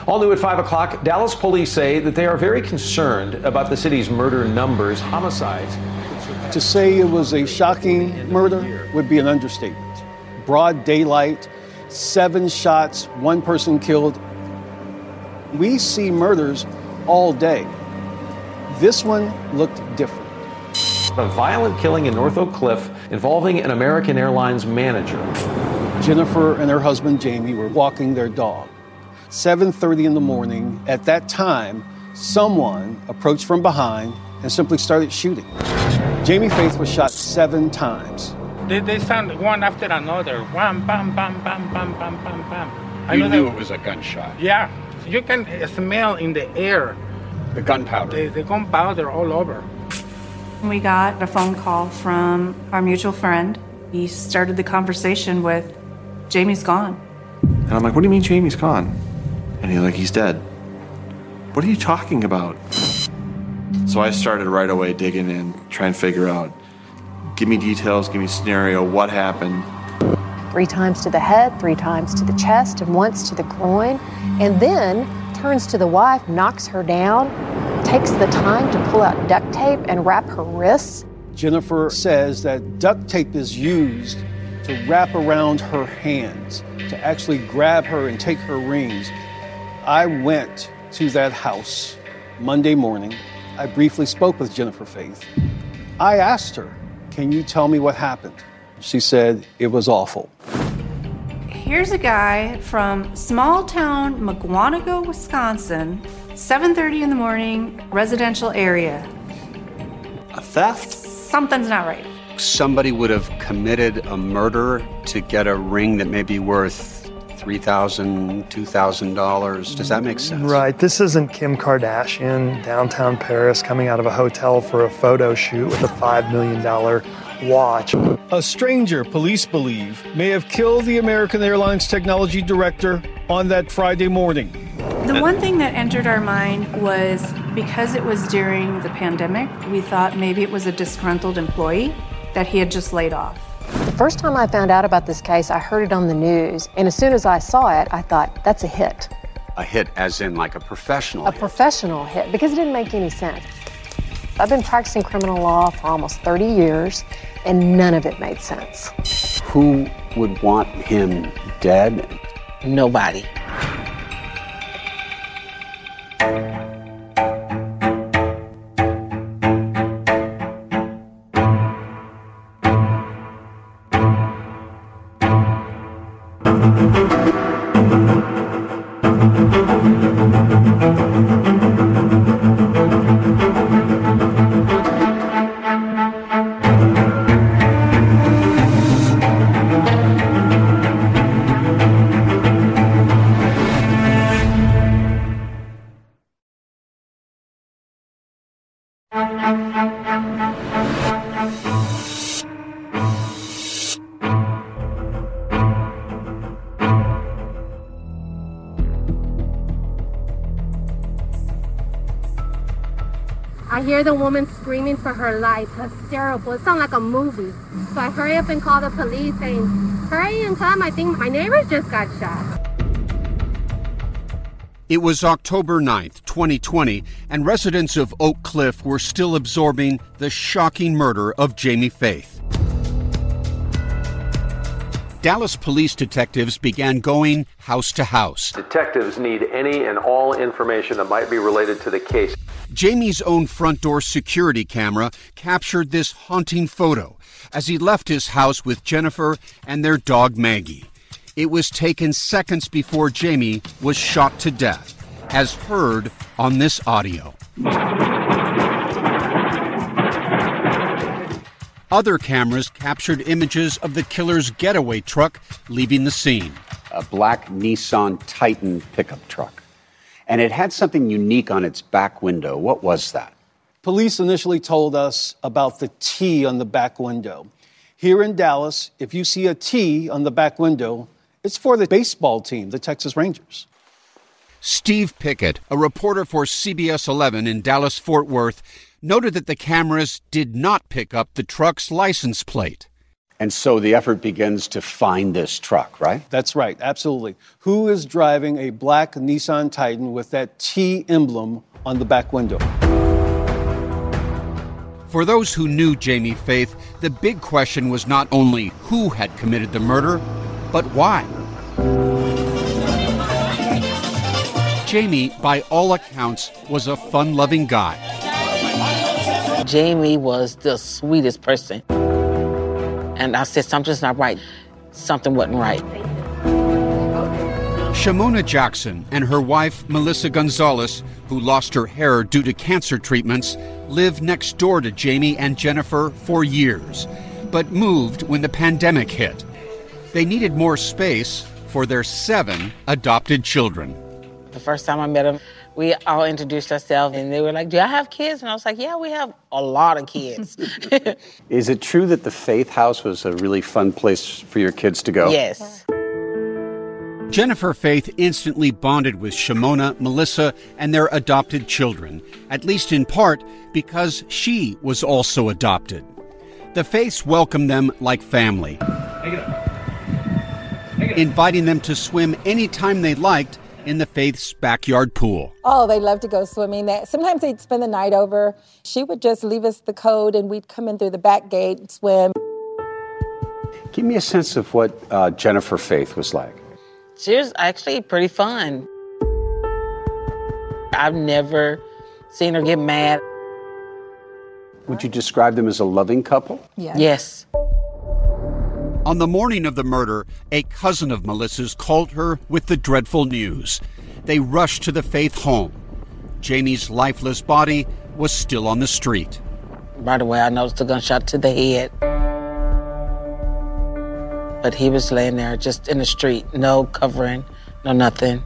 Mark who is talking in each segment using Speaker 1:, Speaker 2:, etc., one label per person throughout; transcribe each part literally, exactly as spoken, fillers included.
Speaker 1: All new at five o'clock, Dallas police say that they are very concerned about the city's murder numbers, homicides.
Speaker 2: To say it was a shocking murder would be an understatement. Broad daylight, seven shots, one person killed. We see murders all day. This one looked different.
Speaker 1: A violent killing in North Oak Cliff involving an American Airlines manager.
Speaker 2: Jennifer and her husband Jamie were walking their dog. seven thirty in the morning. At that time, someone approached from behind and simply started shooting. Jamie Faith was shot seven times.
Speaker 3: They, they sound one after another. Wham, bam, bam, bam, bam, bam, bam, bam. I
Speaker 4: You
Speaker 3: know
Speaker 4: knew
Speaker 3: that,
Speaker 4: it was a gunshot.
Speaker 3: Yeah. You can smell in the air.
Speaker 4: The gunpowder.
Speaker 3: The, the gunpowder all over.
Speaker 5: We got a phone call from our mutual friend. He started the conversation with, Jamie's gone.
Speaker 6: And I'm like, what do you mean Jamie's gone? And he's like, he's dead. What are you talking about? So I started right away digging in, trying to figure out, give me details, give me scenario, what happened.
Speaker 7: Three times to the head, three times to the chest, and once to the groin, and then turns to the wife, knocks her down, takes the time to pull out duct tape and wrap her wrists.
Speaker 2: Jennifer says that duct tape is used to wrap around her hands, to actually grab her and take her rings. I went to that house Monday morning. I briefly spoke with Jennifer Faith. I asked her, can you tell me what happened? She said it was awful.
Speaker 5: Here's a guy from small town Mukwonago, Wisconsin, seven thirty in the morning, residential area.
Speaker 6: A theft?
Speaker 5: Something's not right.
Speaker 8: Somebody would have committed a murder to get a ring that may be worth three thousand dollars, two thousand dollars. Does that make sense?
Speaker 9: Right. This isn't Kim Kardashian, downtown Paris, coming out of a hotel for a photo shoot with a five million dollars watch.
Speaker 2: A stranger, police believe, may have killed the American Airlines technology director on that Friday morning.
Speaker 5: The one thing that entered our mind was because it was during the pandemic, we thought maybe it was a disgruntled employee that he had just laid off.
Speaker 7: The first time I found out about this case, I heard it on the news, and as soon as I saw it, I thought, that's a hit.
Speaker 8: A hit as in like a professional
Speaker 7: A
Speaker 8: hit.
Speaker 7: professional hit, because it didn't make any sense. I've been practicing criminal law for almost thirty years, and none of it made sense.
Speaker 8: Who would want him dead?
Speaker 10: Nobody.
Speaker 11: I hear the woman screaming for her life, hysterical. It sounds like a movie. So I hurry up and call the police saying, hurry and tell them I think my neighbor just got shot.
Speaker 12: It was October ninth, twenty twenty, and residents of Oak Cliff were still absorbing the shocking murder of Jamie Faith. Dallas police detectives began going house to house.
Speaker 1: Detectives need any and all information that might be related to the case.
Speaker 12: Jamie's own front door security camera captured this haunting photo as he left his house with Jennifer and their dog Maggie. It was taken seconds before Jamie was shot to death, as heard on this audio. Other cameras captured images of the killer's getaway truck leaving the scene.
Speaker 8: A black Nissan Titan pickup truck. And it had something unique on its back window. What was that?
Speaker 2: Police initially told us about the T on the back window. Here in Dallas, if you see a T on the back window, it's for the baseball team, the Texas Rangers.
Speaker 12: Steve Pickett, a reporter for C B S eleven in Dallas-Fort Worth, noted that the cameras did not pick up the truck's license plate.
Speaker 8: And so the effort begins to find this truck, right?
Speaker 2: That's right, absolutely. Who is driving a black Nissan Titan with that T emblem on the back window?
Speaker 12: For those who knew Jamie Faith, the big question was not only who had committed the murder, but why. Jamie, by all accounts, was a fun-loving guy.
Speaker 10: Jamie was the sweetest person. And I said, something's not right. Something wasn't right.
Speaker 12: Shamona Jackson and her wife, Melissa Gonzalez, who lost her hair due to cancer treatments, lived next door to Jamie and Jennifer for years, but moved when the pandemic hit. They needed more space for their seven adopted children.
Speaker 10: The first time I met them, we all introduced ourselves, and they were like, do y'all have kids? And I was like, yeah, we have a lot of kids.
Speaker 8: Is it true that the Faith House was a really fun place for your kids to go?
Speaker 10: Yes.
Speaker 12: Jennifer Faith instantly bonded with Shamona, Melissa, and their adopted children, at least in part because she was also adopted. The Faiths welcomed them like family, inviting them to swim anytime they liked in the Faith's backyard pool.
Speaker 13: Oh, they love to go swimming. Sometimes they'd spend the night over. She would just leave us the code and we'd come in through the back gate and swim.
Speaker 8: Give me a sense of what uh, Jennifer Faith was like.
Speaker 10: She was actually pretty fun. I've never seen her get mad.
Speaker 8: Would you describe them as a loving couple?
Speaker 13: Yes.
Speaker 10: Yes.
Speaker 12: On the morning of the murder, a cousin of Melissa's called her with the dreadful news. They rushed to the Faith home. Jamie's lifeless body was still on the street.
Speaker 10: Right away, I noticed a gunshot to the head. But he was laying there just in the street, no covering, no nothing.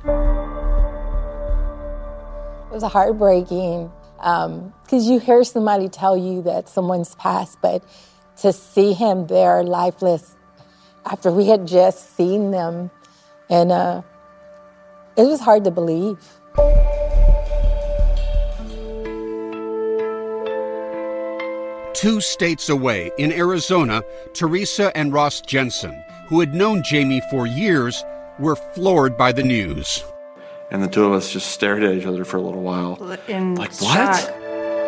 Speaker 13: It was heartbreaking because um, you hear somebody tell you that someone's passed, but to see him there lifeless after we had just seen them, and uh, it was hard to believe.
Speaker 12: Two states away, in Arizona, Teresa and Ross Jensen, who had known Jamie for years, were floored by the news.
Speaker 6: And the two of us just stared at each other for a little while.
Speaker 5: In
Speaker 6: like,
Speaker 5: shock.
Speaker 6: what?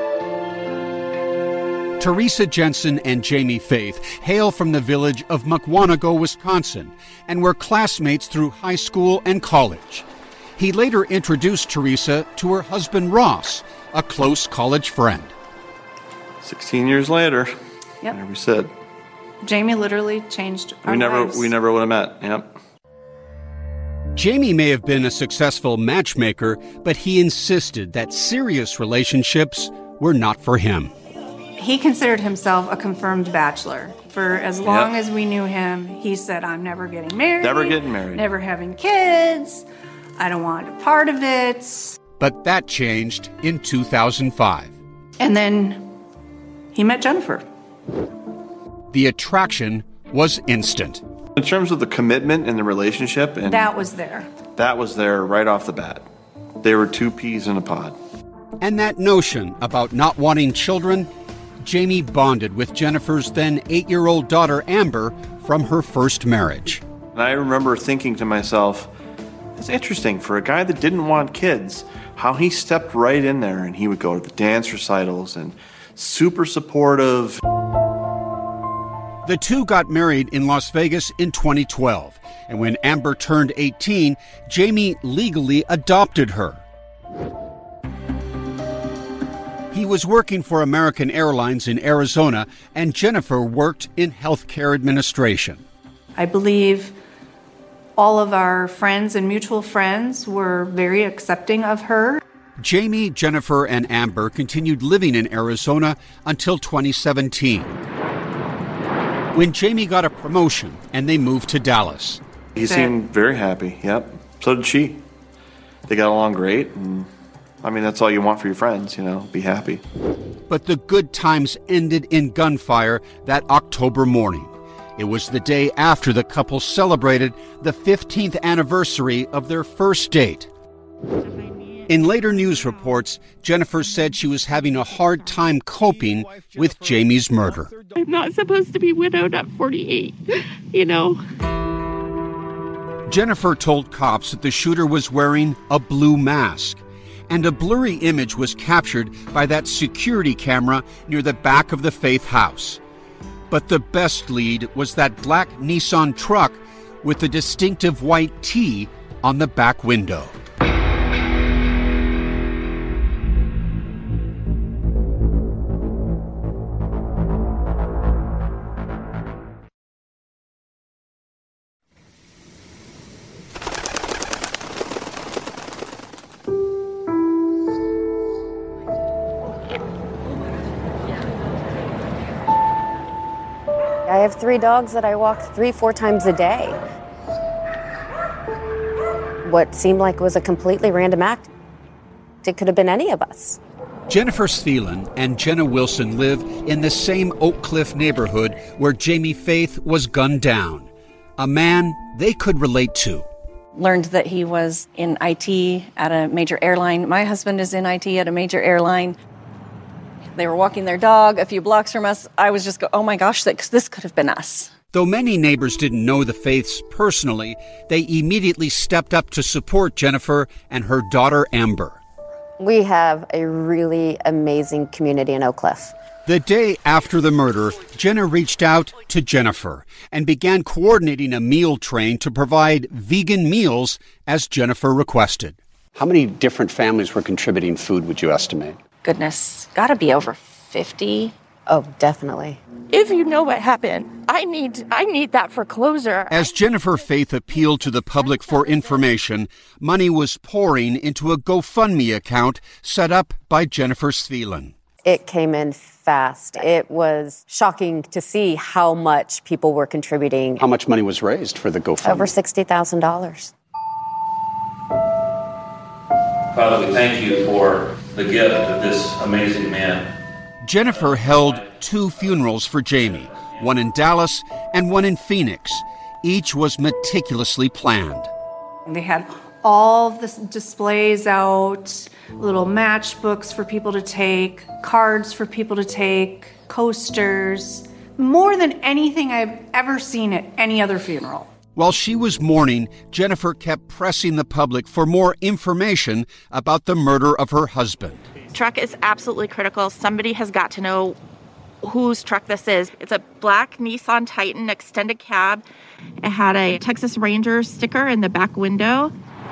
Speaker 12: Teresa Jensen and Jamie Faith hail from the village of Mukwonago, Wisconsin, and were classmates through high school and college. He later introduced Teresa to her husband Ross, a close college friend.
Speaker 6: Sixteen years later,
Speaker 5: Yep.
Speaker 6: there we sit.
Speaker 5: Jamie literally changed our
Speaker 6: We never,
Speaker 5: lives.
Speaker 6: we never would have met. Yep.
Speaker 12: Jamie may have been a successful matchmaker, but he insisted that serious relationships were not for him.
Speaker 5: He considered himself a confirmed bachelor. For as long
Speaker 6: Yep.
Speaker 5: as we knew him, he said, I'm never getting married.
Speaker 6: Never getting married.
Speaker 5: Never having kids. I don't want a part of it.
Speaker 12: But that changed in two thousand five.
Speaker 5: And then he met Jennifer.
Speaker 12: The attraction was instant.
Speaker 6: In terms of the commitment in the relationship, and
Speaker 5: That was there.
Speaker 6: that was there right off the bat. They were two peas in a pod.
Speaker 12: And that notion about not wanting children, Jamie bonded with Jennifer's then eight-year-old daughter, Amber, from her first marriage.
Speaker 6: And I remember thinking to myself, it's interesting, for a guy that didn't want kids, how he stepped right in there and he would go to the dance recitals and super supportive.
Speaker 12: The two got married in Las Vegas in twenty twelve, and when Amber turned eighteen, Jamie legally adopted her. He was working for American Airlines in Arizona, and Jennifer worked in healthcare administration.
Speaker 5: I believe all of our friends and mutual friends were very accepting of her.
Speaker 12: Jamie, Jennifer, and Amber continued living in Arizona until twenty seventeen, when Jamie got a promotion and they moved to Dallas.
Speaker 6: He seemed very happy, yep. So did she. They got along great, and I mean, that's all you want for your friends, you know, be happy.
Speaker 12: But the good times ended in gunfire that October morning. It was the day after the couple celebrated the fifteenth anniversary of their first date. In later news reports, Jennifer said she was having a hard time coping with Jamie's murder.
Speaker 14: I'm not supposed to be widowed at forty-eight, you know.
Speaker 12: Jennifer told cops that the shooter was wearing a blue mask, and a blurry image was captured by that security camera near the back of the Faith house. But the best lead was that black Nissan truck with the distinctive white T on the back window.
Speaker 15: I have three dogs that I walk three, four times a day. What seemed like was a completely random act. It could have been any of us.
Speaker 12: Jennifer Svelin and Jenna Wilson live in the same Oak Cliff neighborhood where Jamie Faith was gunned down. A man they could relate to.
Speaker 16: Learned that he was in I T at a major airline. My husband is in I T at a major airline. They were walking their dog a few blocks from us. I was just go, oh my gosh, this could have been us.
Speaker 12: Though many neighbors didn't know the Faiths personally, they immediately stepped up to support Jennifer and her daughter Amber.
Speaker 15: We have a really amazing community in Oak Cliff.
Speaker 12: The day after the murder, Jenna reached out to Jennifer and began coordinating a meal train to provide vegan meals as Jennifer requested.
Speaker 8: How many different families were contributing food, would you estimate?
Speaker 16: Goodness, gotta be over fifty.
Speaker 15: Oh, definitely.
Speaker 14: If you know what happened, I need I need that for closure.
Speaker 12: As Jennifer Faith appealed to the public for information, money was pouring into a GoFundMe account set up by Jennifer Svelin.
Speaker 15: It came in fast. It was shocking to see how much people were contributing.
Speaker 8: How much money was raised for the GoFundMe?
Speaker 15: Over sixty thousand dollars.
Speaker 17: Father, we thank you for the gift of this amazing man.
Speaker 12: Jennifer held two funerals for Jamie, one in Dallas and one in Phoenix. Each was meticulously planned.
Speaker 5: They had all the displays out, little matchbooks for people to take, cards for people to take, coasters, more than anything I've ever seen at any other funeral.
Speaker 12: While she was mourning, Jennifer kept pressing the public for more information about the murder of her husband.
Speaker 14: Truck is absolutely critical. Somebody has got to know whose truck this is. It's a black Nissan Titan extended cab. It had a Texas Ranger sticker in the back window.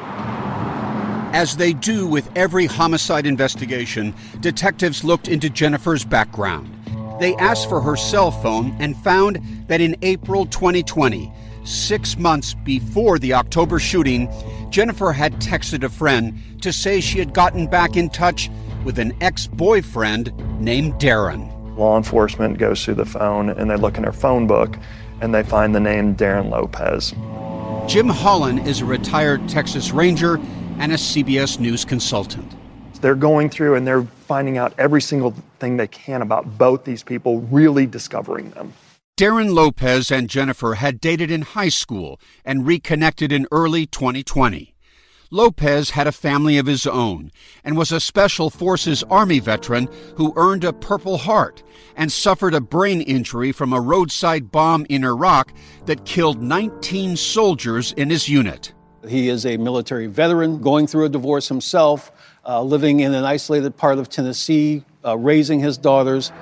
Speaker 12: As they do with every homicide investigation, detectives looked into Jennifer's background. They asked for her cell phone and found that in April twenty twenty, six months before the October shooting, Jennifer had texted a friend to say she had gotten back in touch with an ex-boyfriend named Darren.
Speaker 9: Law enforcement goes through the phone and they look in her phone book and they find the name Darren Lopez.
Speaker 12: Jim Holland is a retired Texas Ranger and a C B S News consultant.
Speaker 9: They're going through and they're finding out every single thing they can about both these people, really discovering them.
Speaker 12: Darren Lopez and Jennifer had dated in high school and reconnected in early twenty twenty. Lopez had a family of his own and was a Special Forces Army veteran who earned a Purple Heart and suffered a brain injury from a roadside bomb in Iraq that killed nineteen soldiers in his unit.
Speaker 2: He is a military veteran going through a divorce himself, uh, living in an isolated part of Tennessee, uh, raising his daughters.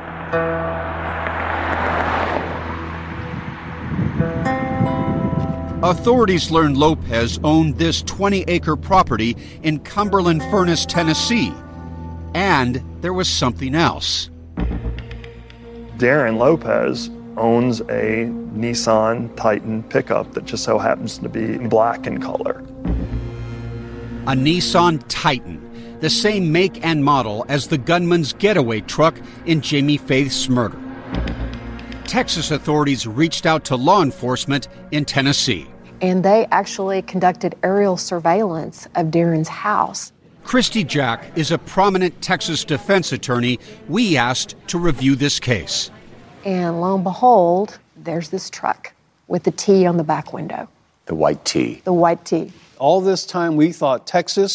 Speaker 12: Authorities learned Lopez owned this twenty-acre property in Cumberland Furnace, Tennessee. And there was something else.
Speaker 9: Darren Lopez owns a Nissan Titan pickup that just so happens to be black in color.
Speaker 12: A Nissan Titan, the same make and model as the gunman's getaway truck in Jamie Faith's murder. Texas authorities reached out to law enforcement in Tennessee.
Speaker 7: And they actually conducted aerial surveillance of Darren's house.
Speaker 12: Christy Jack is a prominent Texas defense attorney we asked to review this case.
Speaker 7: And lo and behold, there's this truck with the T on the back window.
Speaker 8: The white T.
Speaker 7: The white T.
Speaker 2: All this time we thought Texas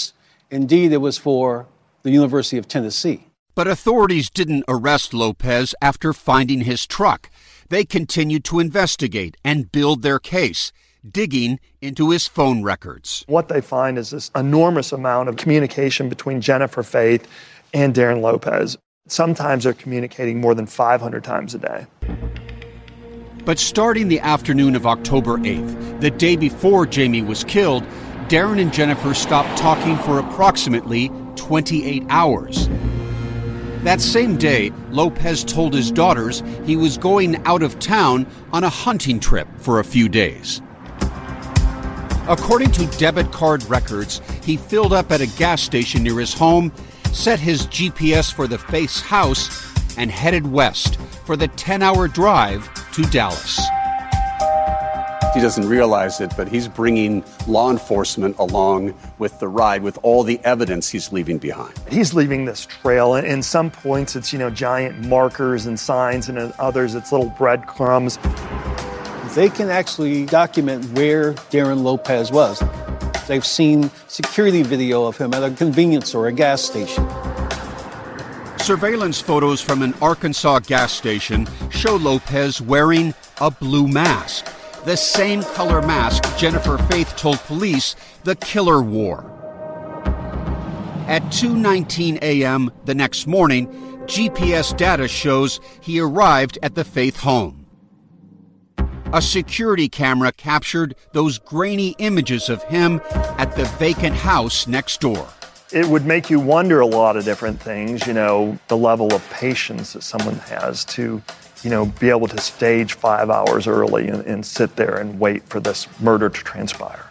Speaker 2: Indeed, it was for the University of Tennessee.
Speaker 12: But authorities didn't arrest Lopez after finding his truck. They continued to investigate and build their case, digging into his phone records.
Speaker 9: What they find is this enormous amount of communication between Jennifer Faith and Darren Lopez. Sometimes they're communicating more than five hundred times a day.
Speaker 12: But starting the afternoon of October eighth, the day before Jamie was killed, Darren and Jennifer stopped talking for approximately twenty-eight hours. That same day, Lopez told his daughters he was going out of town on a hunting trip for a few days. According to debit card records, he filled up at a gas station near his home, set his G P S for the Faith's house, and headed west for the ten-hour drive to Dallas.
Speaker 8: He doesn't realize it, but he's bringing law enforcement along with the ride, with all the evidence he's leaving behind.
Speaker 9: He's leaving this trail, and in some points it's, you know, giant markers and signs, and in others it's little breadcrumbs.
Speaker 2: They can actually document where Darren Lopez was. They've seen security video of him at a convenience store, a gas station.
Speaker 12: Surveillance photos from an Arkansas gas station show Lopez wearing a blue mask, the same color mask Jennifer Faith told police the killer wore. At two nineteen a.m. the next morning, G P S data shows he arrived at the Faith home. A security camera captured those grainy images of him at the vacant house next door.
Speaker 9: It would make you wonder a lot of different things, you know, the level of patience that someone has to, you know, be able to stage five hours early and, and sit there and wait for this murder to transpire.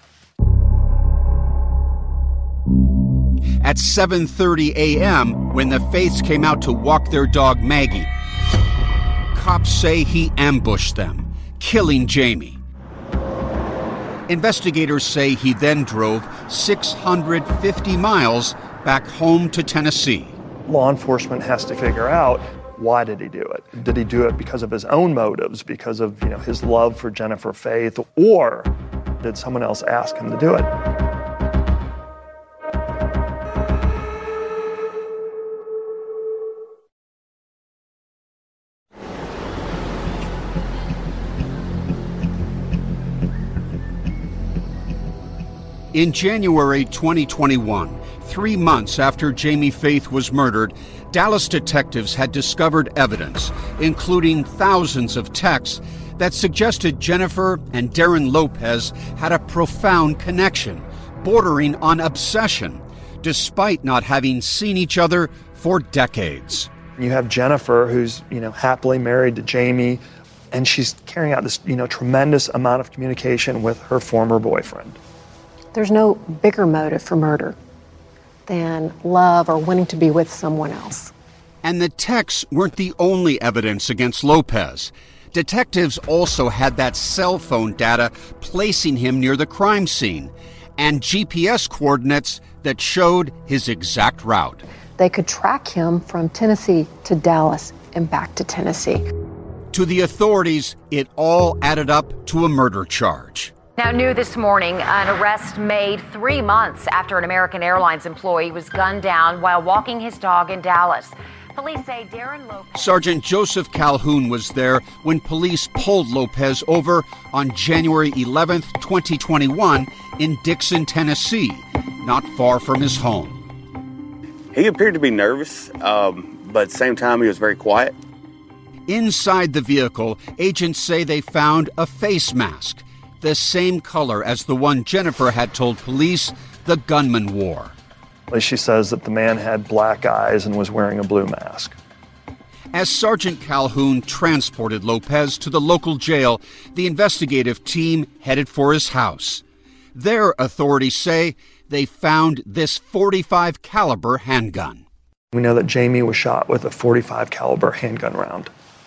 Speaker 12: At seven thirty a.m., when the Faiths came out to walk their dog Maggie, cops say he ambushed them, killing Jamie. Investigators say he then drove six hundred fifty miles back home to Tennessee.
Speaker 9: Law enforcement has to figure out, why did he do it? Did he do it because of his own motives, because of, you know, his love for Jennifer Faith, or did someone else ask him to do it?
Speaker 12: In January twenty twenty-one, three months after Jamie Faith was murdered, Dallas detectives had discovered evidence, including thousands of texts, that suggested Jennifer and Darren Lopez had a profound connection, bordering on obsession, despite not having seen each other for decades.
Speaker 9: You have Jennifer, who's, you know, happily married to Jamie, and she's carrying out this, you know, tremendous amount of communication with her former boyfriend.
Speaker 7: There's no bigger motive for murder than love or wanting to be with someone else.
Speaker 12: And the texts weren't the only evidence against Lopez. Detectives also had that cell phone data placing him near the crime scene and G P S coordinates that showed his exact route.
Speaker 7: They could track him from Tennessee to Dallas and back to Tennessee.
Speaker 12: To the authorities, it all added up to a murder charge.
Speaker 18: Now, new this morning, an arrest made three months after an American Airlines employee was gunned down while walking his dog in Dallas. Police say Darren Lopez...
Speaker 12: Sergeant Joseph Calhoun was there when police pulled Lopez over on January eleventh, twenty twenty-one in Dixon, Tennessee, not far from his home.
Speaker 19: He appeared to be nervous, um, but at the same time, he was very quiet.
Speaker 12: Inside the vehicle, agents say they found a face mask, the same color as the one Jennifer had told police the gunman wore.
Speaker 9: She says that the man had black eyes and was wearing a blue mask.
Speaker 12: As Sergeant Calhoun transported Lopez to the local jail, the investigative team headed for his house. There, authorities say, they found this forty-five caliber handgun.
Speaker 9: We know that Jamie was shot with a forty-five caliber handgun round.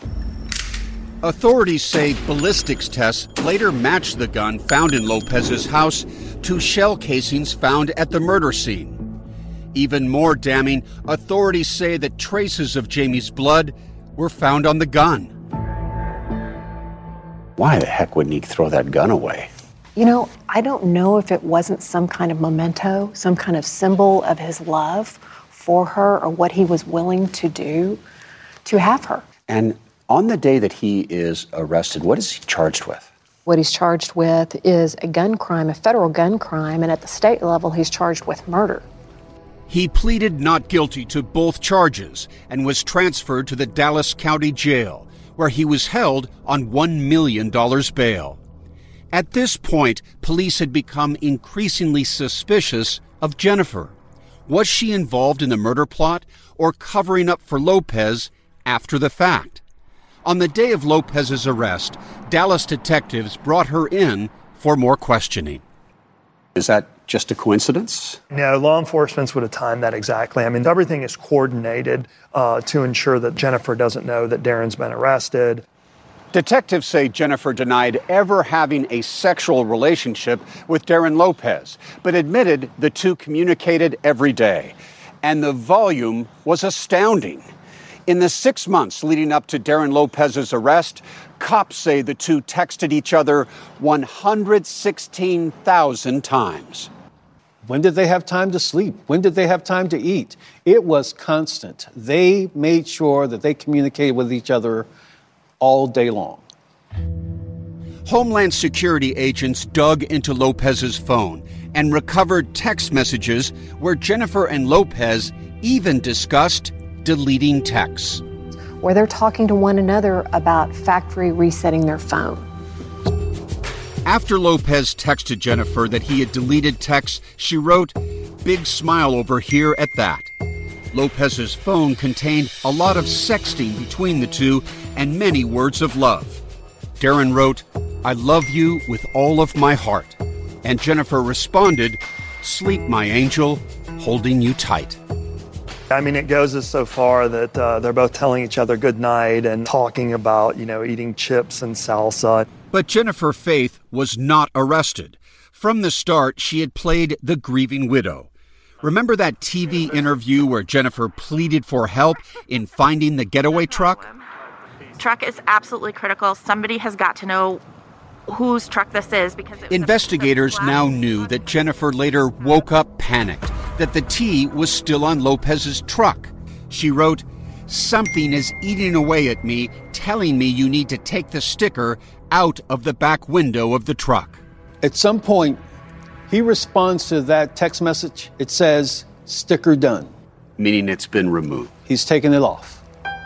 Speaker 12: Authorities say ballistics tests later matched the gun found in Lopez's house to shell casings found at the murder scene. Even more damning, authorities say that traces of Jamie's blood were found on the gun.
Speaker 8: Why the heck wouldn't he throw that gun away?
Speaker 7: You know, I don't know if it wasn't some kind of memento, some kind of symbol of his love for her or what he was willing to do to have her.
Speaker 8: And on the day that he is arrested, what is he charged with?
Speaker 7: What he's charged with is a gun crime, a federal gun crime, and at the state level, he's charged with murder.
Speaker 12: He pleaded not guilty to both charges and was transferred to the Dallas County Jail, where he was held on one million dollars bail. At this point, police had become increasingly suspicious of Jennifer. Was she involved in the murder plot or covering up for Lopez after the fact? On the day of Lopez's arrest, Dallas detectives brought her in for more questioning.
Speaker 8: Is that just a coincidence?
Speaker 9: No, law enforcement would have timed that exactly. I mean, everything is coordinated uh, to ensure that Jennifer doesn't know that Darren's been arrested.
Speaker 8: Detectives say Jennifer denied ever having a sexual relationship with Darren Lopez, but admitted the two communicated every day. And the volume was astounding. In the six months leading up to Darren Lopez's arrest, cops say the two texted each other one hundred sixteen thousand times.
Speaker 2: When did they have time to sleep? When did they have time to eat? It was constant. They made sure that they communicated with each other all day long.
Speaker 12: Homeland Security agents dug into Lopez's phone and recovered text messages where Jennifer and Lopez even discussed deleting texts,
Speaker 7: where they're talking to one another about factory resetting their phone.
Speaker 12: After Lopez texted Jennifer that he had deleted texts, she wrote, "Big smile over here at that." Lopez's phone contained a lot of sexting between the two and many words of love. Darren wrote, "I love you with all of my heart." And Jennifer responded, "Sleep, my angel, holding you tight."
Speaker 9: I mean, it goes as so far that uh, they're both telling each other good night and talking about, you know, eating chips and salsa.
Speaker 12: But Jennifer Faith was not arrested. From the start, she had played the grieving widow. Remember that T V interview where Jennifer pleaded for help in finding the getaway truck?
Speaker 14: Truck is absolutely critical. Somebody has got to know whose truck this is because it was
Speaker 12: Investigators now knew that Jennifer later woke up panicked, that the T was still on Lopez's truck. She wrote, "Something is eating away at me, telling me you need to take the sticker out of the back window of the truck."
Speaker 2: At some point, he responds to that text message. It says, "Sticker done."
Speaker 8: Meaning it's been removed.
Speaker 2: He's taken it off.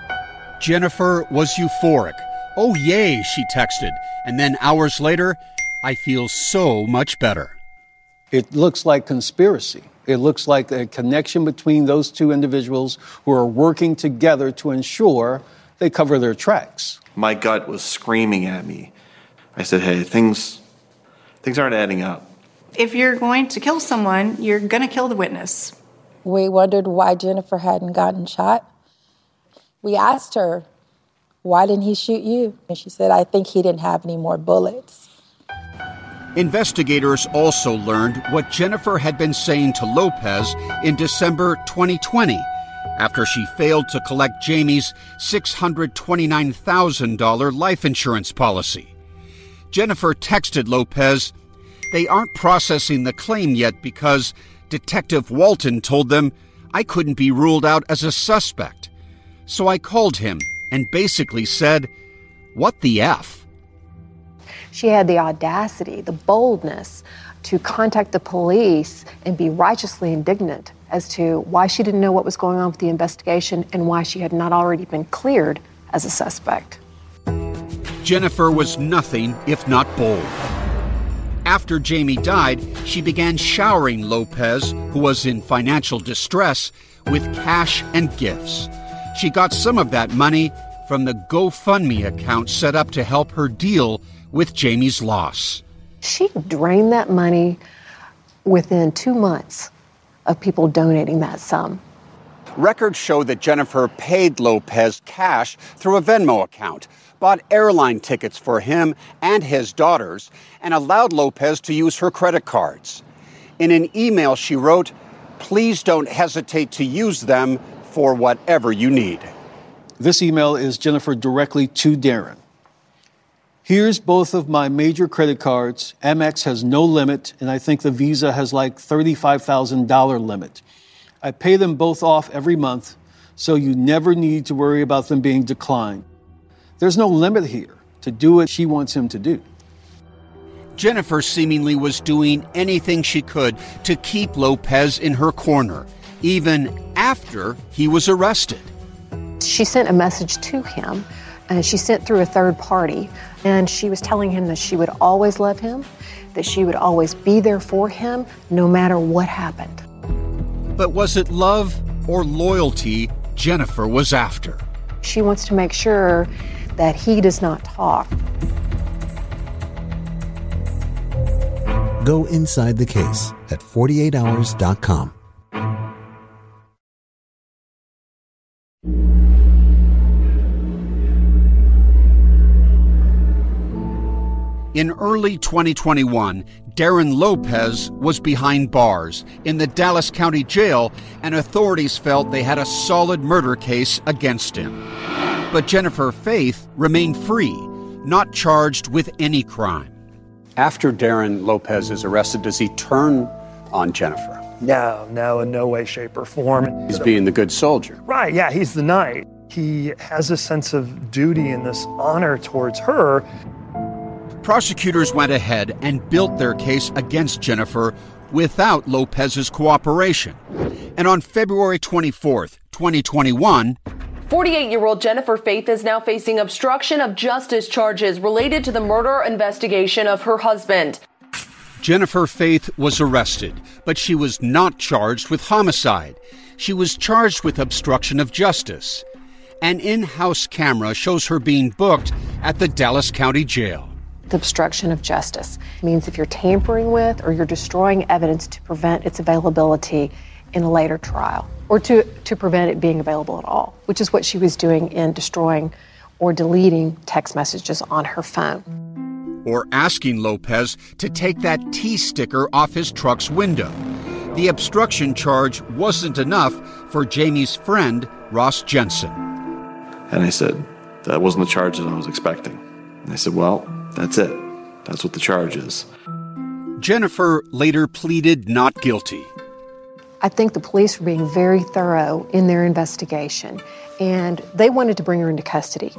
Speaker 12: Jennifer was euphoric. "Oh, yay," she texted. And then hours later, "I feel so much better."
Speaker 2: It looks like conspiracy. It looks like a connection between those two individuals who are working together to ensure they cover their tracks.
Speaker 6: My gut was screaming at me. I said, hey, things, things aren't adding up.
Speaker 5: If you're going to kill someone, you're going to kill the witness.
Speaker 13: We wondered why Jennifer hadn't gotten shot. We asked her, "Why didn't he shoot you?" And she said, "I think he didn't have any more bullets."
Speaker 12: Investigators also learned what Jennifer had been saying to Lopez in December twenty twenty, after she failed to collect Jamie's six hundred twenty-nine thousand dollars life insurance policy. Jennifer texted Lopez, "They aren't processing the claim yet because Detective Walton told them I couldn't be ruled out as a suspect. So I called him and basically said, 'What the F?'"
Speaker 7: She had the audacity, the boldness to contact the police and be righteously indignant as to why she didn't know what was going on with the investigation and why she had not already been cleared as a suspect.
Speaker 12: Jennifer was nothing if not bold. After Jamie died, she began showering Lopez, who was in financial distress, with cash and gifts. She got some of that money from the GoFundMe account set up to help her deal with Jamie's loss.
Speaker 7: She drained that money within two months of people donating that sum.
Speaker 8: Records show that Jennifer paid Lopez cash through a Venmo account, bought airline tickets for him and his daughters, and allowed Lopez to use her credit cards. In an email she wrote, "Please don't hesitate to use them for whatever you need."
Speaker 2: This email is Jennifer directly to Darren. Here's both of my major credit cards. Amex has no limit, and I think the Visa has like thirty-five thousand dollars limit. I pay them both off every month, so you never need to worry about them being declined. There's no limit here to do what she wants him to do.
Speaker 12: Jennifer seemingly was doing anything she could to keep Lopez in her corner, even after he was arrested.
Speaker 7: She sent a message to him, and she sent through a third party, and she was telling him that she would always love him, that she would always be there for him, no matter what happened.
Speaker 12: But was it love or loyalty Jennifer was after?
Speaker 7: She wants to make sure that he does not talk.
Speaker 20: Go inside the case at forty-eight hours dot com.
Speaker 12: In early twenty twenty-one, Darren Lopez was behind bars in the Dallas County Jail, and authorities felt they had a solid murder case against him. But Jennifer Faith remained free, not charged with any crime.
Speaker 8: After Darren Lopez is arrested, does he turn on Jennifer?
Speaker 9: No, no, in no way, shape, or form.
Speaker 8: He's being the good soldier.
Speaker 9: Right, yeah, he's the knight. He has a sense of duty and this honor towards her.
Speaker 12: Prosecutors went ahead and built their case against Jennifer without Lopez's cooperation. And on February twenty-fourth, twenty twenty-one,
Speaker 21: forty-eight-year-old Jennifer Faith is now facing obstruction of justice charges related to the murder investigation of her husband.
Speaker 12: Jennifer Faith was arrested, but she was not charged with homicide. She was charged with obstruction of justice. An in-house camera shows her being booked at the Dallas County Jail.
Speaker 7: The obstruction of justice means if you're tampering with or you're destroying evidence to prevent its availability in a later trial, or to, to prevent it being available at all, which is what she was doing in destroying or deleting text messages on her phone.
Speaker 12: Or asking Lopez to take that T sticker off his truck's window. The obstruction charge wasn't enough for Jamie's friend, Ross Jensen.
Speaker 6: And I said, that wasn't the charge that I was expecting. And I said, well, that's it. That's what the charge is.
Speaker 12: Jennifer later pleaded not guilty.
Speaker 7: I think the police were being very thorough in their investigation, and they wanted to bring her into custody.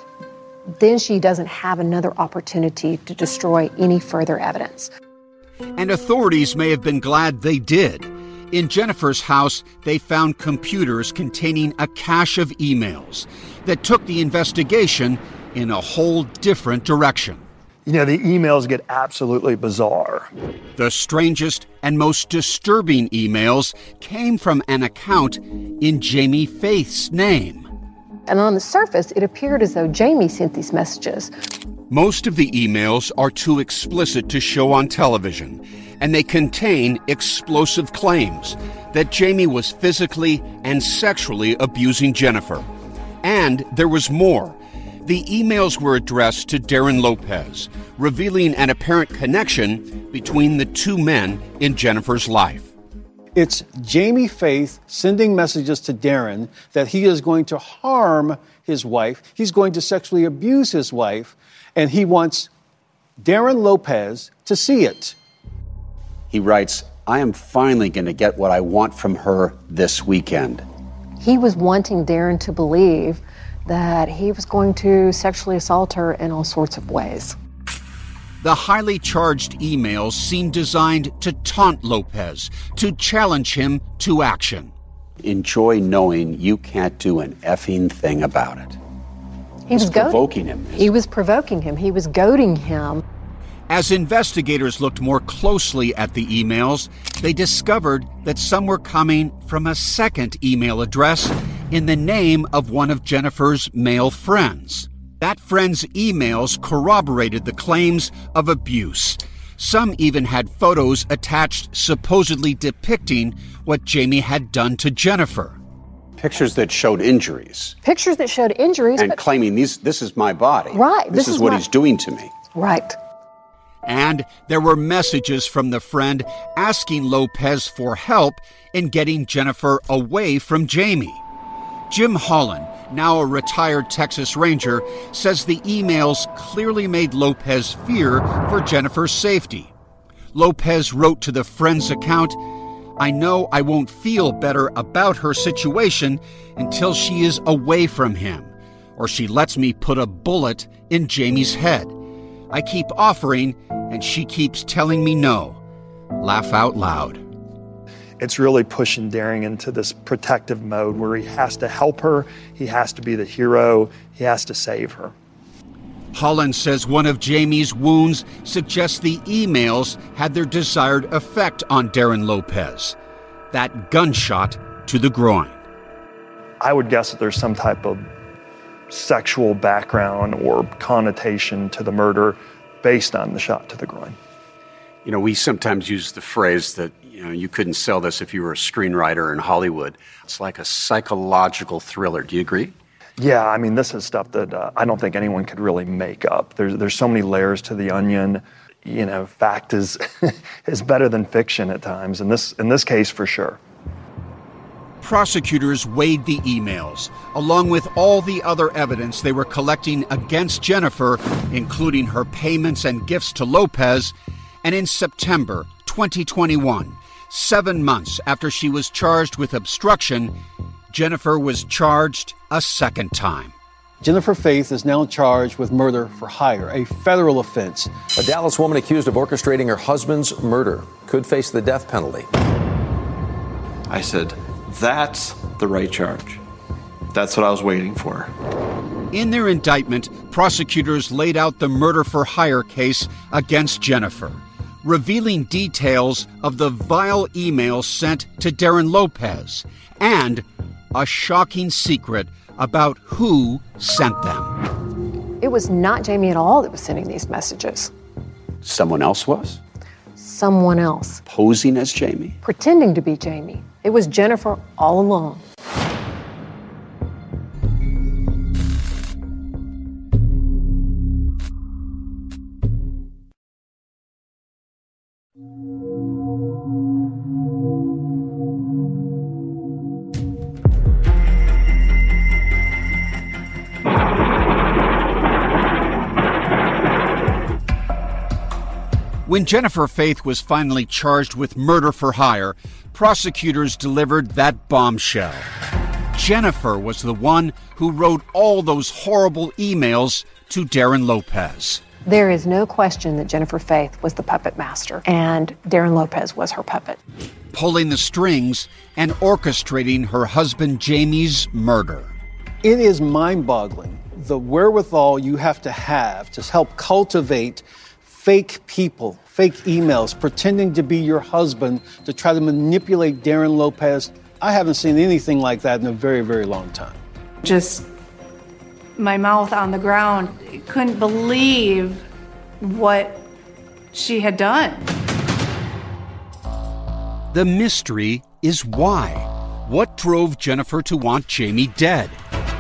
Speaker 7: Then she doesn't have another opportunity to destroy any further evidence.
Speaker 12: And authorities may have been glad they did. In Jennifer's house, they found computers containing a cache of emails that took the investigation in a whole different direction.
Speaker 9: You know, the emails get absolutely bizarre.
Speaker 12: The strangest and most disturbing emails came from an account in Jamie Faith's name.
Speaker 7: And on the surface, it appeared as though Jamie sent these messages.
Speaker 12: Most of the emails are too explicit to show on television, and they contain explosive claims that Jamie was physically and sexually abusing Jennifer. And there was more. The emails were addressed to Darren Lopez, revealing an apparent connection between the two men in Jennifer's life.
Speaker 2: It's Jamie Faith sending messages to Darren that he is going to harm his wife, he's going to sexually abuse his wife, and he wants Darren Lopez to see it.
Speaker 8: He writes, I am finally going to get what I want from her this weekend.
Speaker 7: He was wanting Darren to believe that he was going to sexually assault her in all sorts of ways.
Speaker 12: The highly charged emails seemed designed to taunt Lopez, to challenge him to action.
Speaker 8: Enjoy knowing you can't do an effing thing about it.
Speaker 7: He was
Speaker 8: go- provoking him.
Speaker 7: He was provoking him. He was goading him.
Speaker 12: As investigators looked more closely at the emails, they discovered that some were coming from a second email address in the name of one of Jennifer's male friends. That friend's emails corroborated the claims of abuse. Some even had photos attached supposedly depicting what Jamie had done to Jennifer.
Speaker 8: Pictures that showed injuries.
Speaker 7: Pictures that showed injuries.
Speaker 8: And
Speaker 7: but...
Speaker 8: claiming, these, this is my body.
Speaker 7: Right.
Speaker 8: This, this is, is what my... he's doing to me.
Speaker 7: Right.
Speaker 12: And there were messages from the friend asking Lopez for help in getting Jennifer away from Jamie. Jim Holland now a retired Texas Ranger, says the emails clearly made Lopez fear for Jennifer's safety. Lopez wrote to the friend's account, "I know I won't feel better about her situation until she is away from him, or she lets me put a bullet in Jamie's head. I keep offering, and she keeps telling me no. Laugh out loud."
Speaker 9: It's really pushing Darren into this protective mode where he has to help her, he has to be the hero, he has to save her.
Speaker 12: Holland says one of Jamie's wounds suggests the emails had their desired effect on Darren Lopez. That gunshot to the groin.
Speaker 9: I would guess that there's some type of sexual background or connotation to the murder based on the shot to the groin.
Speaker 8: You know, we sometimes use the phrase that, you know, you couldn't sell this if you were a screenwriter in Hollywood. It's like a psychological thriller. Do you agree?
Speaker 9: Yeah, I mean, this is stuff that uh, I don't think anyone could really make up. There's there's so many layers to the onion. You know, fact is is better than fiction at times. In this in this case, for sure.
Speaker 12: Prosecutors weighed the emails, along with all the other evidence they were collecting against Jennifer, including her payments and gifts to Lopez. And in September twenty twenty-one, seven months after she was charged with obstruction, Jennifer was charged a second time.
Speaker 2: Jennifer Faith is now charged with murder for hire, a federal offense.
Speaker 1: A Dallas woman accused of orchestrating her husband's murder could face the death penalty.
Speaker 6: I said, that's the right charge. That's what I was waiting for.
Speaker 12: In their indictment, prosecutors laid out the murder for hire case against Jennifer, revealing details of the vile emails sent to Darren Lopez and a shocking secret about who sent them.
Speaker 7: It was not Jamie at all that was sending these messages.
Speaker 8: Someone else was?
Speaker 7: Someone else.
Speaker 8: Posing as Jamie?
Speaker 7: Pretending to be Jamie. It was Jennifer all along.
Speaker 12: When Jennifer Faith was finally charged with murder for hire, prosecutors delivered that bombshell. Jennifer was the one who wrote all those horrible emails to Darren Lopez.
Speaker 7: There is no question that Jennifer Faith was the puppet master, and Darren Lopez was her puppet.
Speaker 12: Pulling the strings and orchestrating her husband Jamie's murder.
Speaker 2: It is mind-boggling, the wherewithal you have to have to help cultivate fake people, fake emails, pretending to be your husband to try to manipulate Darren Lopez. I haven't seen anything like that in a very, very long time.
Speaker 5: Just my mouth on the ground. Couldn't believe what she had done.
Speaker 12: The mystery is why. What drove Jennifer to want Jamie dead?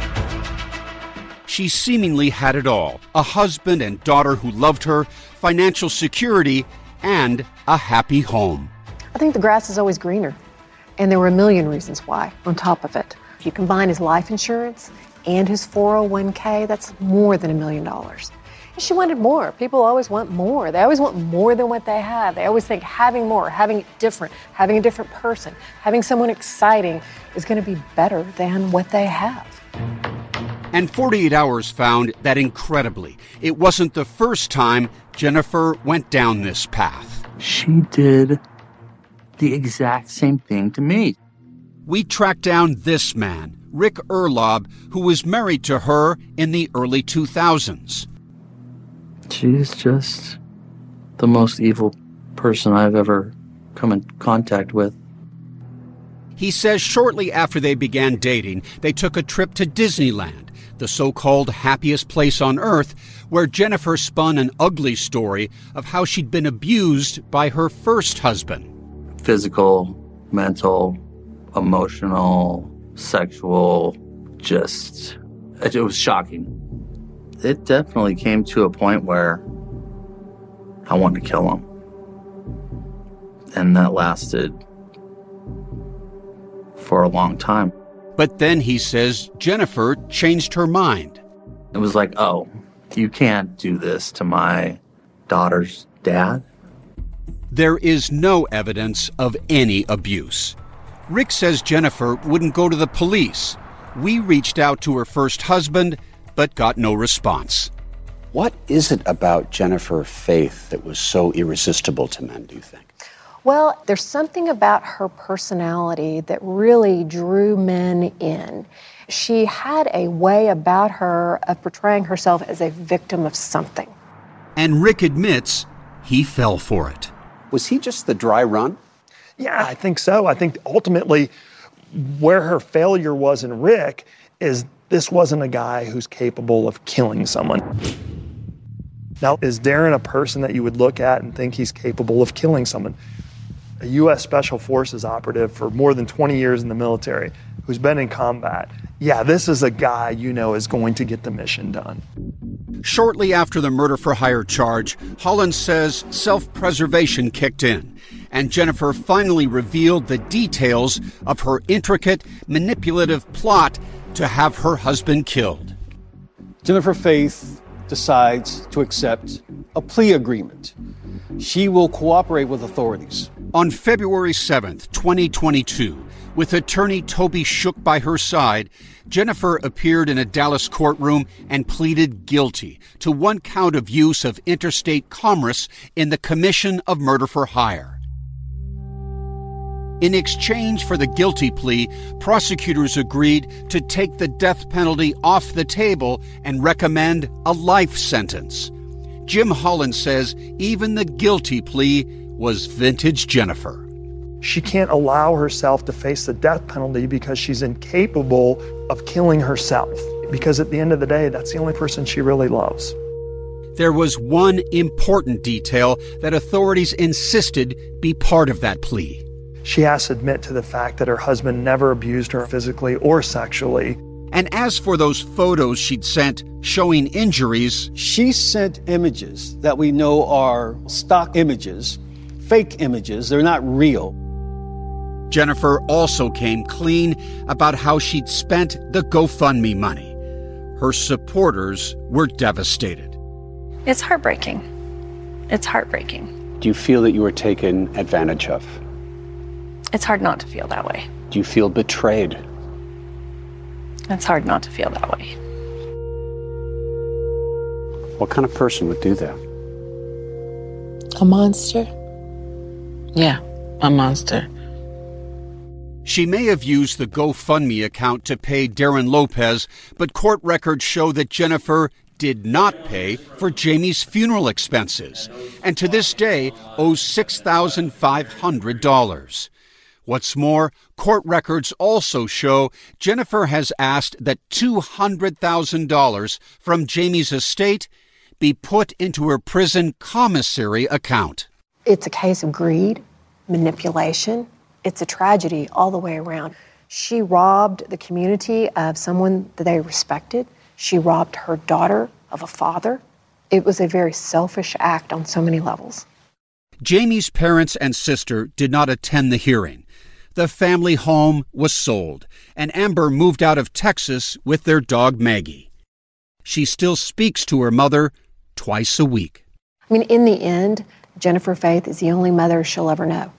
Speaker 12: She seemingly had it all. A husband and daughter who loved her, financial security, and a happy home.
Speaker 7: I think the grass is always greener. And there were a million reasons why, on top of it. If you combine his life insurance and his four oh one k, that's more than a million dollars. And she wanted more. People always want more. They always want more than what they have. They always think having more, having it different, having a different person, having someone exciting is going to be better than what they have.
Speaker 12: And forty-eight hours found that, incredibly, it wasn't the first time Jennifer went down this path.
Speaker 4: She did the exact same thing to me.
Speaker 12: We tracked down this man, Rick Erlob, who was married to her in the early two thousands.
Speaker 4: She's just the most evil person I've ever come in contact with.
Speaker 12: He says shortly after they began dating, they took a trip to Disneyland, the so-called happiest place on earth, where Jennifer spun an ugly story of how she'd been abused by her first husband.
Speaker 4: Physical, mental, emotional, sexual, just, it was shocking. It definitely came to a point where I wanted to kill him. And that lasted for a long time.
Speaker 12: But then he says Jennifer changed her mind.
Speaker 4: It was like, oh, you can't do this to my daughter's dad?
Speaker 12: There is no evidence of any abuse. Rick says Jennifer wouldn't go to the police. We reached out to her first husband, but got no response.
Speaker 8: What is it about Jennifer Faith that was so irresistible to men, do you think?
Speaker 7: Well, there's something about her personality that really drew men in. She had a way about her of portraying herself as a victim of something.
Speaker 12: And Rick admits he fell for it.
Speaker 8: Was he just the dry run?
Speaker 9: Yeah, I think so. I think ultimately where her failure was in Rick is this wasn't a guy who's capable of killing someone. Now, is Darren a person that you would look at and think he's capable of killing someone? A U S Special Forces operative for more than twenty years in the military who's been in combat. Yeah, this is a guy you know is going to get the mission done.
Speaker 12: Shortly after the murder-for-hire charge, Holland says self-preservation kicked in, and Jennifer finally revealed the details of her intricate, manipulative plot to have her husband killed.
Speaker 2: Jennifer Faith decides to accept a plea agreement. She will cooperate with authorities.
Speaker 12: On February seventh, twenty twenty-two, with attorney Toby Shook by her side, Jennifer appeared in a Dallas courtroom and pleaded guilty to one count of use of interstate commerce in the commission of murder for hire. In exchange for the guilty plea, prosecutors agreed to take the death penalty off the table and recommend a life sentence. Jim Holland says even the guilty plea was vintage Jennifer.
Speaker 9: She can't allow herself to face the death penalty because she's incapable of killing herself. Because at the end of the day, that's the only person she really loves.
Speaker 12: There was one important detail that authorities insisted be part of that plea.
Speaker 9: She has to admit to the fact that her husband never abused her physically or sexually.
Speaker 12: And as for those photos she'd sent showing injuries,
Speaker 2: she sent images that we know are stock images, fake images, they're not real.
Speaker 12: Jennifer also came clean about how she'd spent the GoFundMe money. Her supporters were devastated.
Speaker 16: It's heartbreaking. It's heartbreaking.
Speaker 8: Do you feel that you were taken advantage of?
Speaker 16: It's hard not to feel that way.
Speaker 8: Do you feel betrayed?
Speaker 16: It's hard not to feel that way.
Speaker 8: What kind of person would do that?
Speaker 13: A monster?
Speaker 10: Yeah, a monster.
Speaker 12: She may have used the GoFundMe account to pay Darren Lopez, but court records show that Jennifer did not pay for Jamie's funeral expenses, and to this day owes six thousand five hundred dollars. What's more, court records also show Jennifer has asked that two hundred thousand dollars from Jamie's estate be put into her prison commissary account.
Speaker 7: It's a case of greed, manipulation. It's a tragedy all the way around. She robbed the community of someone that they respected. She robbed her daughter of a father. It was a very selfish act on so many levels.
Speaker 12: Jamie's parents and sister did not attend the hearing. The family home was sold, and Amber moved out of Texas with their dog Maggie. She still speaks to her mother twice a week.
Speaker 7: I mean, in the end, Jennifer Faith is the only mother she'll ever know.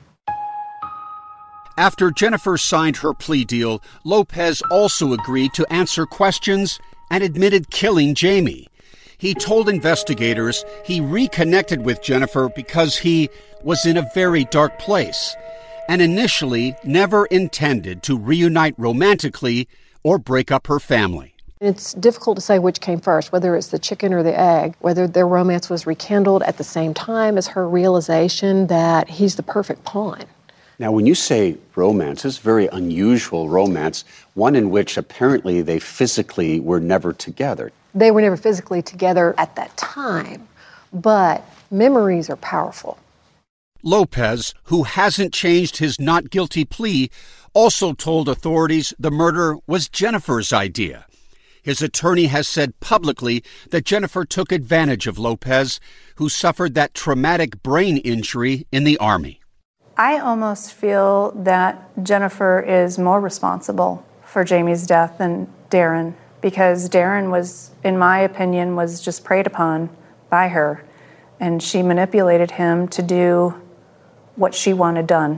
Speaker 12: After Jennifer signed her plea deal, Lopez also agreed to answer questions and admitted killing Jamie. He told investigators he reconnected with Jennifer because he was in a very dark place and initially never intended to reunite romantically or break up her family.
Speaker 7: It's difficult to say which came first, whether it's the chicken or the egg, whether their romance was rekindled at the same time as her realization that he's the perfect pawn.
Speaker 8: Now, when you say romance, it's very unusual romance, one in which apparently they physically were never together.
Speaker 7: They were never physically together at that time, but memories are powerful.
Speaker 12: Lopez, who hasn't changed his not guilty plea, also told authorities the murder was Jennifer's idea. His attorney has said publicly that Jennifer took advantage of Lopez, who suffered that traumatic brain injury in the Army.
Speaker 5: I almost feel that Jennifer is more responsible for Jamie's death than Darren, because Darren was, in my opinion, was just preyed upon by her, and she manipulated him to do what she wanted done.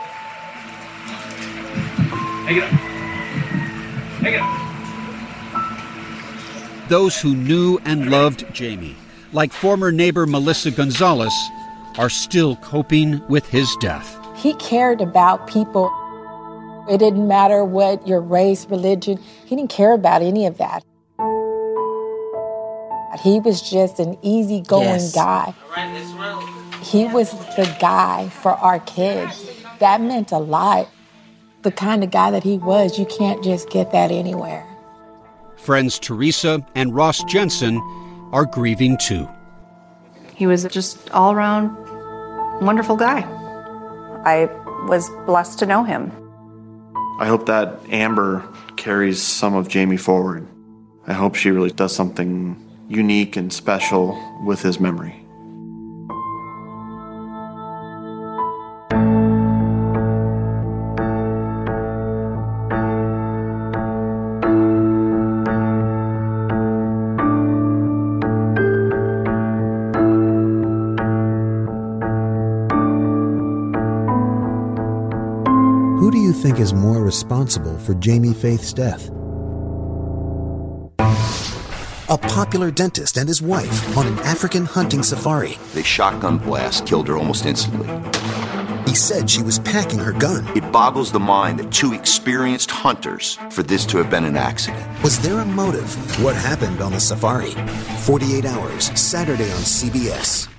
Speaker 17: Take it up. Take it up.
Speaker 12: Those who knew and loved Jamie, like former neighbor Melissa Gonzalez, are still coping with his death.
Speaker 13: He cared about people. It didn't matter what your race, religion. He didn't care about any of that. He was just an easygoing
Speaker 10: Yes.
Speaker 13: guy. He was the guy for our kids. That meant a lot. The kind of guy that he was, you can't just get that anywhere.
Speaker 12: Friends Teresa and Ross Jensen are grieving too.
Speaker 5: He was just all-around wonderful guy. I was blessed to know him.
Speaker 6: I hope that Amber carries some of Jamie forward. I hope she really does something unique and special with his memory.
Speaker 20: Who do you think is more responsible for Jamie Faith's death? A popular dentist and his wife on an African hunting safari.
Speaker 3: The shotgun blast killed her almost instantly.
Speaker 20: He said she was packing her gun.
Speaker 3: It boggles the mind that two experienced hunters for this to have been an accident.
Speaker 20: Was there a motive? What happened on the safari? forty-eight hours, Saturday on C B S.